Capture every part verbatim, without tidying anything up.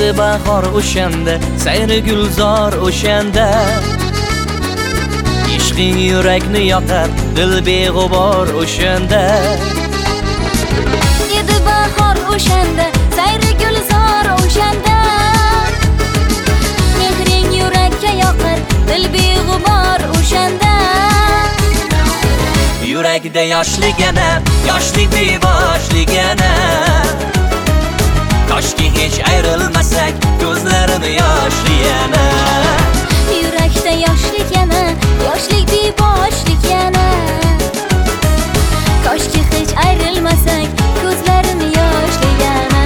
Edi bahor o'shanda, sayri gulzor o'shanda. Ishqing yurakni yoqar, dil beg'ubor o'shanda. Edi bahor o'shanda, sayri gulzor o'shanda. Mehring yurakka yoqar, dil beg'ubor o'shanda. Yurakda yoshligana, yoshlik beboshligana. Toshki hech ayrilmasak, ko'zlarim yoshli yana. Yurakda yoshlik yana, yoshlik beboshlik yana. Toshki hech ayrilmasak, ko'zlarim yoshli yana.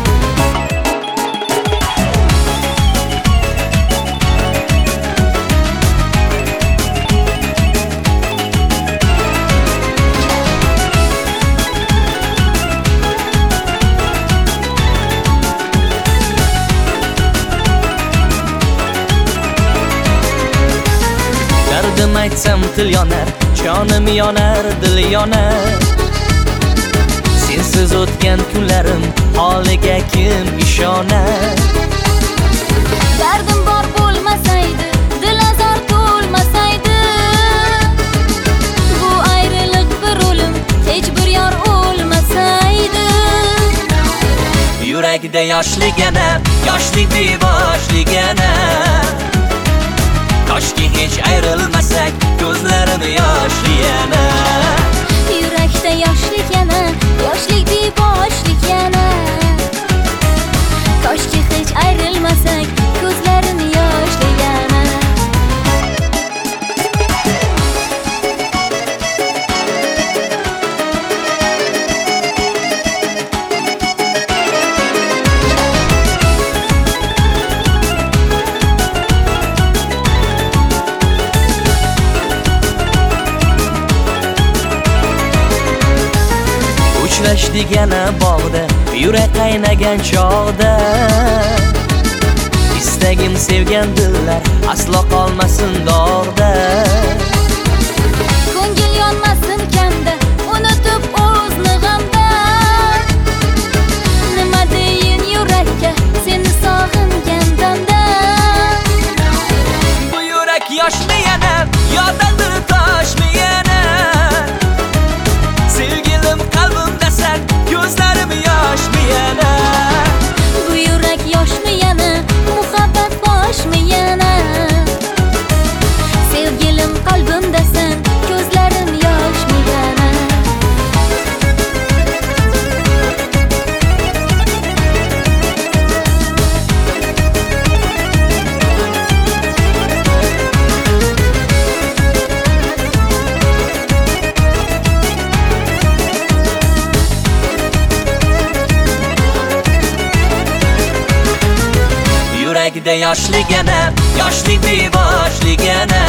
Dardim aytsam til yonar, jonim yonar, dil yonar. Sensiz o'tgan kunlarim holiga kim ishonar? Dardim bor bo'lmasaydi, dil azor to'lmasaydi. Bu ayriliq bir o'lim, hech bir yor o'lmasaydi. Yurakda yoshligana, yoshlik beboshligana. Toshki hech ayrilmasak, ko'zlarim yoshli yana. Yurakda yoshlik yana, yoshlik beboshlik yana. Toshki hech ayrilmasak, ko'zlarim yoshli yana. Uchrashdik yana bog'da, yurak qaynagan chog'da. Istagim sevgan dillar aslo qolmasin dog'da. Ko'ngil yonmasin kamda, unutib o'zni g'amda. Nima deyin yurakka, seni sog'ingan damda. Bu yurak yoshmi yana, yo'ldadir toshmi yana. Sevgilim qalbimdasan, ko'zlarim yoshmi yana. Bu yurak yoshmi yana, muhabbat boshmi yana. Sevgilim qalbimdasan, ko'zlarim yoshmi yana. Yurakda yoshligana, yoshlik beboshligana.